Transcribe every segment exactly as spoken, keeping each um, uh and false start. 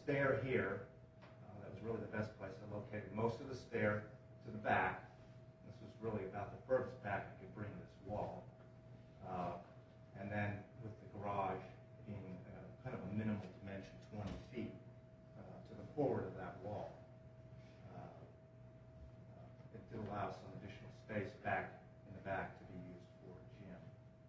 stair here, uh, that was really the best place. I located most of the stair to the back. This was really about the furthest back you could bring this wall. Uh, and then with the garage being uh, kind of a minimal dimension, twenty feet, uh, to the forward of that wall. Uh, uh, it did allow some additional space back in the back to be used for a gym.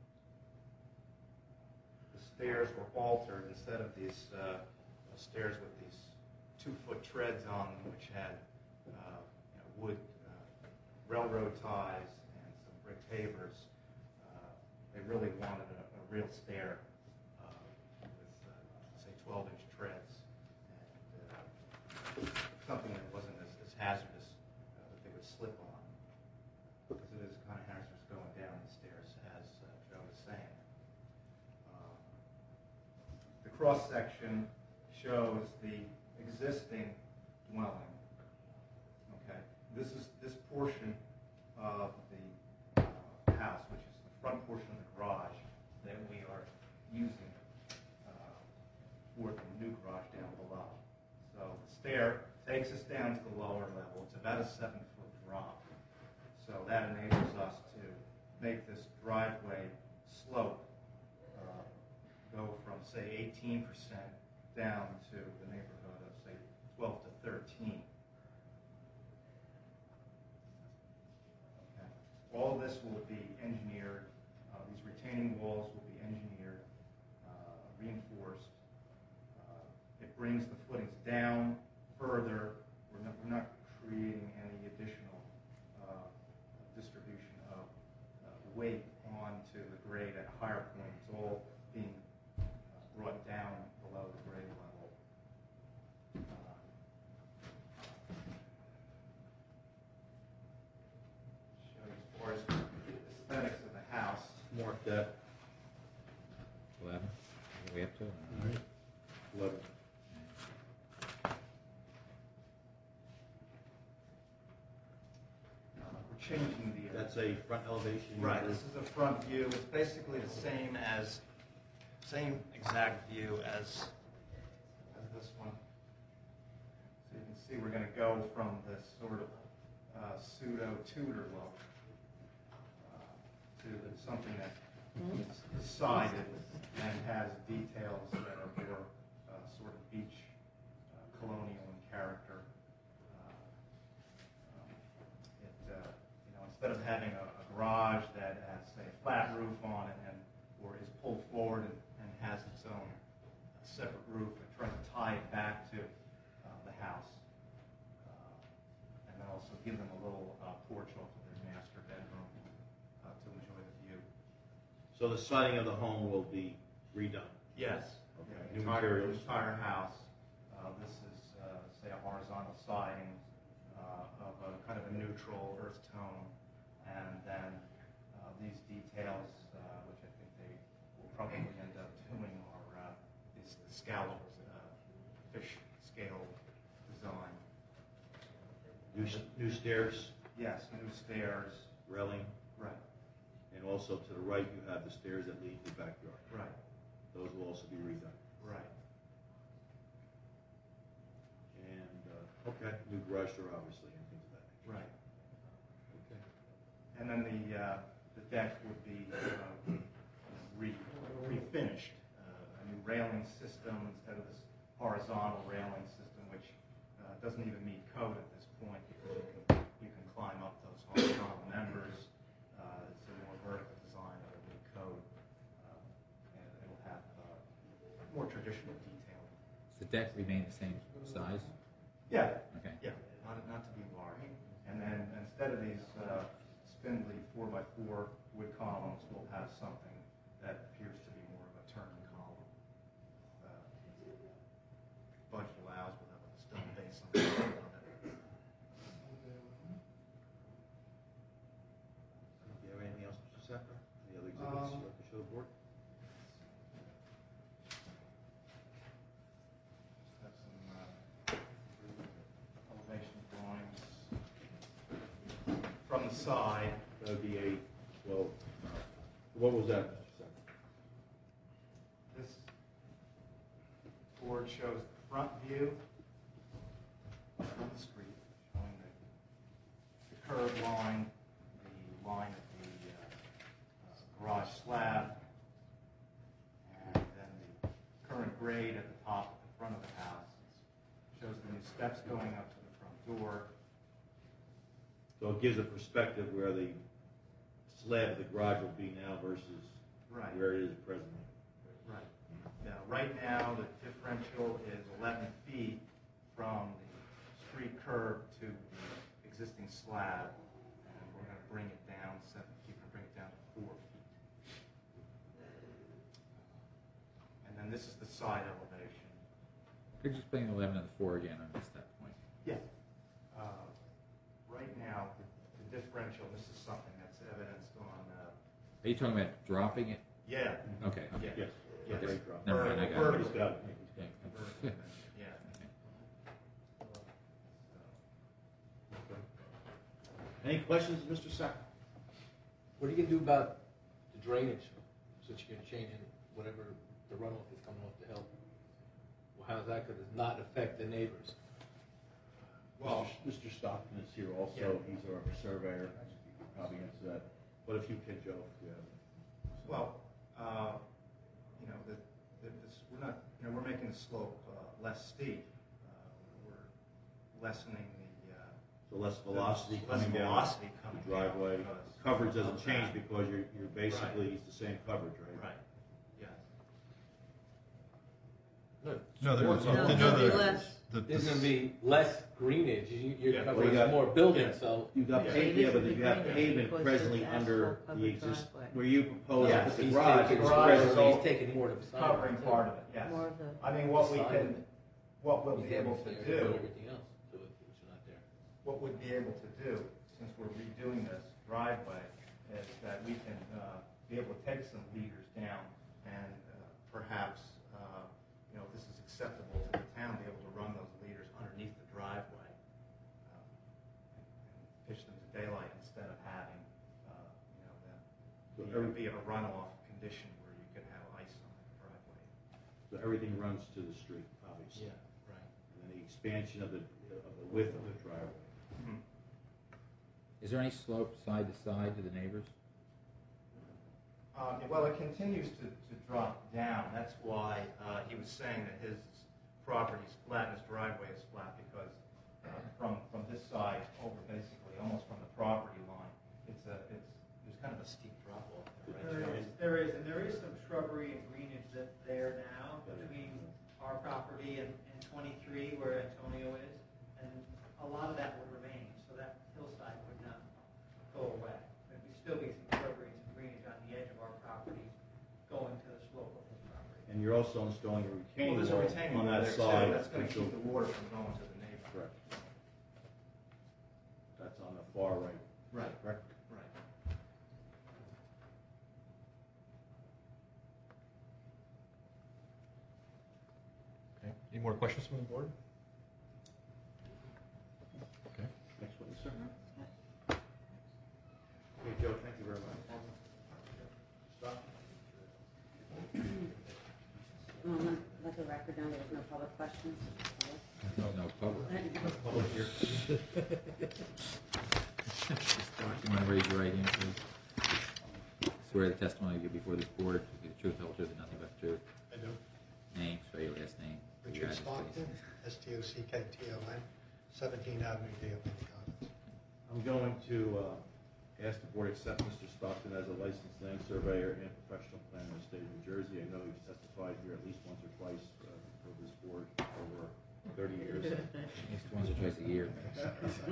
The stairs were altered. Instead of these uh, stairs with these two-foot treads on them, which had uh, you know, wood uh, railroad ties and some brick pavers, uh, they really wanted a, a real stair uh, with, uh, say, twelve-inch treads, and uh, something that wasn't as, as hazardous uh, that they would slip on, because it is kind of hazardous going down the stairs, as uh, Joe was saying. Uh, the cross-section shows the existing dwelling. Okay, this is this portion of the uh, house, which is the front portion of the garage that we are using uh, for the new garage down below. So the stair takes us down to the lower level. It's about a seven-foot drop. So that enables us to make this driveway slope uh, go from, say, eighteen percent down to the neighborhood of, say, twelve to thirteen. Okay. All of this will be engineered. Uh, these retaining walls will be engineered, uh, reinforced. Uh, it brings the footings down further. We're not, we're not creating any additional uh, distribution of uh, weight onto the grade at a higher point. It's all being uh, brought down below the grade level. Uh, show you as far as the aesthetics of the house. Mark that. eleven. What are we up to? All right. Eleven. Uh, we're changing the. Uh, That's a front elevation. right. This is a front view. It's basically the same as, same exact view as, as this one. So you can see we're going to go from this sort of uh, pseudo Tudor look uh, to something that is sided and has details that are more uh, sort of beach uh, colonial in character. Uh, um, it, uh, you know, instead of having a, a garage that has, say, a flat roof on it and or is pulled forward and, and has its own uh, separate roof, and trying to tie it back to uh, the house, uh, and then also give them a little uh, porch off of their master bedroom uh, to enjoy the view. So the siding of the home will be redone. Yes. Okay. Yeah, New entire, materials. entire house. Uh, this is, uh, say, a horizontal siding uh, of a kind of a neutral earth tone, and then uh, these details, uh, which I think they will probably end up doing, are uh, these scallop uh, fish scale design. New, s- new stairs, Yes, new stairs. railing, Right, and also to the right you have the stairs that lead to the backyard. right, Those will also be redone. right. And, uh, okay, new garage door obviously and things of that nature. Right. Okay. And then the uh, the deck would be uh, re refinished, uh, a new railing system instead of this horizontal railing system, which uh, doesn't even meet code at this point because you can you can climb up those horizontal members. Uh, it's a more vertical design that will meet code, uh, and it will have uh, more traditional detailing. Does the deck remain the same size? Yeah. Okay. Yeah, not, not to be large. And then instead of these uh, spindly four by four wood columns, we'll have something that appears to be more of a turning column. Uh, budget allows, we'll have a stone base on the top of it. Do you have anything else, Mister Sapper? Any other exhibits Um, you'd like to show the board? Just have some uh, elevation drawings from the side. That would be a, well, what was that, Mister Sapper? This board shows the front view from the street, showing the, the curb line, the line of the uh, uh, garage slab, and then the current grade at the top at the front of the house. It shows the new steps going up to the front door. So it gives a perspective where the slab of the garage will be now versus Right. where it is presently. Right. Now, right now, the differential is eleven feet from the street curb to the existing slab, and we're going to bring it down seven feet, we're going to bring it down to four feet. And then this is the side elevation. Could you explain eleven and the four again? I missed that point. Yeah. Uh, right now, the, the differential, this is something that's evidenced on, uh, Are you talking about dropping it? yeah. Okay. Yeah. Yes. Yes. Great drop. Never mind, I got it. Vertical. He's got it. Yeah. Yeah. Any questions, Mister Sack? What are you gonna do about the drainage, since you're gonna change it, whatever the runoff is coming off the hill? Well, how's that gonna not affect the neighbors? Well, Mister Stockton is here also. Yeah. He's our surveyor. He can probably answer that. But if you can, Joe, if you have. well, uh, you know, the, the, this, we're not, you know, we're making the slope uh, less steep. Uh, we're lessening the uh, So less velocity less coming down velocity the coming driveway. down because Coverage of doesn't change that. because you're, you're basically, it's the same coverage, right? Right. Yes. No, No, there was, more- no, no, no, there's the, less. the, There's gonna the, be less greenage, you, you're Yeah. Well, covering you got- more buildings, yeah. so. You've got Yeah. pavement, yeah, but you have pavement Because presently it's under asphalt the covered exist, driveway. where you propose to Yes, put the he's garage. taking, is garage is presently- all he's taking more of the side. Covering too. part of it, yes. More of the, I mean, what we Side can, of it. what we'll He's be able having to there, do, Everything else to it, which is not there. what we'd be able to do, since we're redoing this driveway, is that we can uh, be able to take some leaders down and uh, perhaps, uh, you know, if this is acceptable to the town, be able to run those leaders underneath the driveway uh, and, and pitch them to daylight instead of having, uh, you know, them So be, every- be a runoff condition where you could have ice on the driveway. So everything runs to the street, obviously. right. And then the expansion of the, of the width of the driveway. Mm-hmm. Is there any slope side to side to the neighbors? Uh, well, it continues to, to drop down. That's why uh, he was saying that his property is flat and his driveway is flat because uh, from from this side over basically almost from the property line, it's a it's there's kind of a steep drop off there. Right, There Joe? is, there is, and there is some shrubbery and greenage that's there now between our property and, and twenty-three where Antonio is, and a lot of that would remain, so that hillside would not go away. There'd be- still be some shrubbery and some greenage on the edge of our property going to the slope of his property. And you're also installing a Well, retaining there's a wall retaining on wall that there too. side. That's going to which keep will- the water from going to the neighbor. Correct. That's on the far right. Right. Correct? Right. okay. Any more questions from the board? Okay. Next one, sir. Okay, Joe, thank you very much. Stop. well, let, let the record know there was no public questions. No, no public. Public here. You want to raise your right hand, please? Swear the testimony you give before this board will be the truth, the whole truth, and nothing but the truth. I do. Name, spell your last name. Your Richard address, Stockton, please. S T O C K T O N, seventeen Avenue D, Wisconsin. I'm going to uh, ask the board to accept Mister Stockton as a licensed land surveyor and professional planner in the state of New Jersey. I know he's testified here at least once or twice uh, before this board over thirty years. At least once or twice a year. Mister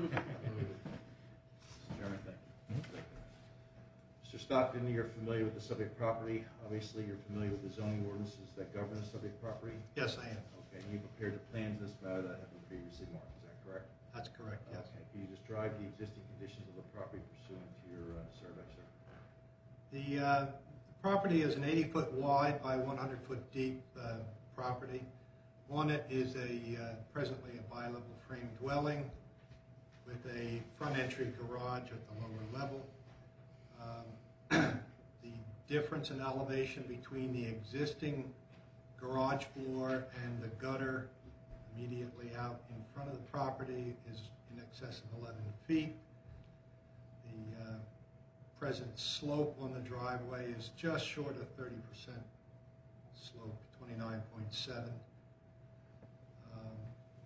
Chairman, thank you. Mister Stockton, you're familiar with the subject property. Obviously, you're familiar with the zoning ordinances that govern the subject property. Yes, I am. Okay, and you prepared the plans in this matter that have been previously marked. Is that correct? That's correct, yes. Okay. Can you describe the existing conditions of the property pursuant to your uh, survey, sir? The uh, the property is an eighty-foot wide by one hundred foot deep uh, property. On it is a uh, presently a bi-level frame dwelling with a front entry garage at the lower level. Um, the difference in elevation between the existing garage floor and the gutter immediately out in front of the property is in excess of eleven feet. The uh, present slope on the driveway is just short of thirty percent slope, twenty-nine point seven. Um,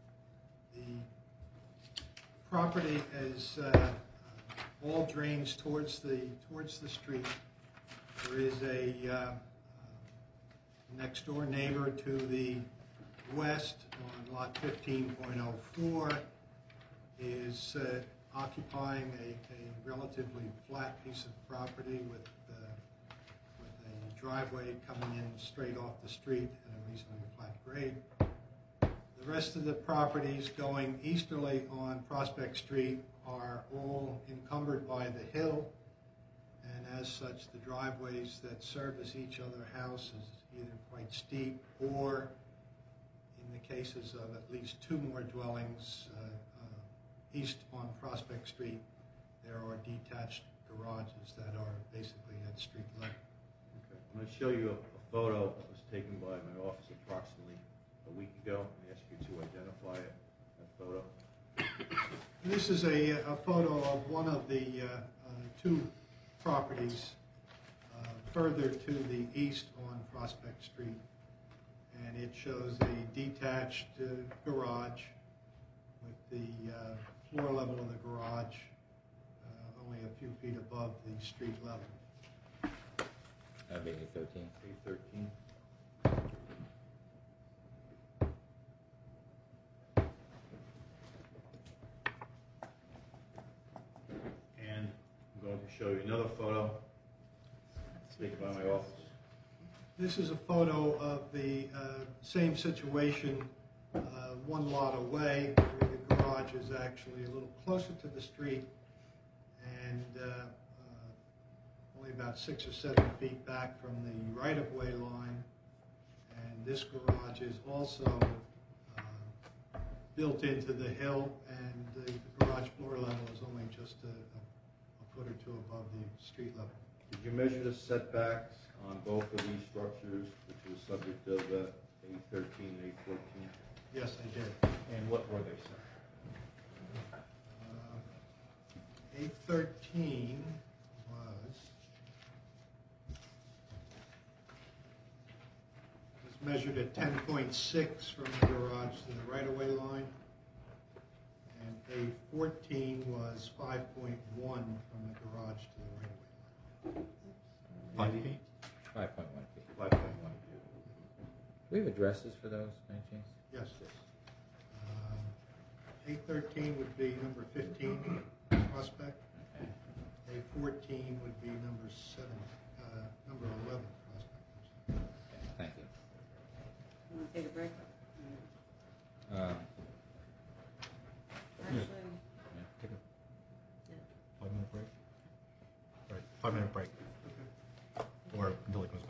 the property is uh, uh, all drains towards the towards the street. There is a uh, uh, next door neighbor to the west on lot fifteen point oh four is uh, occupying a, a relatively flat piece of property with, uh, with a driveway coming in straight off the street at a reasonably flat grade. The rest of the properties going easterly on Prospect Street are all encumbered by the hill, and as such the driveways that service each other house is either quite steep or, in the cases of at least two more dwellings uh, uh, east on Prospect Street, there are detached garages that are basically at street level. Okay. I'm going to show you a, a photo that was taken by my office approximately a week ago, and ask you to identify it, that photo. This is a, a photo of one of the uh, uh, two properties uh, further to the east on Prospect Street, and it shows a detached uh, garage with the uh, floor level of the garage uh, only a few feet above the street level. That'd be eight thirteen. eight thirteen. And I'm going to show you another photo taken by my office. This is a photo of the uh, same situation uh, one lot away, where the garage is actually a little closer to the street and uh, uh, only about six or seven feet back from the right-of-way line. And this garage is also uh, built into the hill, and the garage floor level is only just a, a foot or two above the street level. Did you measure the setbacks on both of these structures, which was subject of uh, eight thirteen and eight fourteen? Yes, I did. And what were they, sir? Uh, eight thirteen was, was measured at ten point six from the garage to the right-of-way line, and eight fourteen was five point one from the garage to the right-of-way line. Five feet? Five point one feet. five point one. Do we have addresses for those, by any chance? Yes. Um, eight thirteen would be number fifteen, Prospect. Okay. eight fourteen would be number seven, uh, number eleven, Prospect. Okay, thank you. You want to take a break? Uh, Actually, yeah. Take a yeah. five-minute break? All right, five-minute break. Or until he comes back.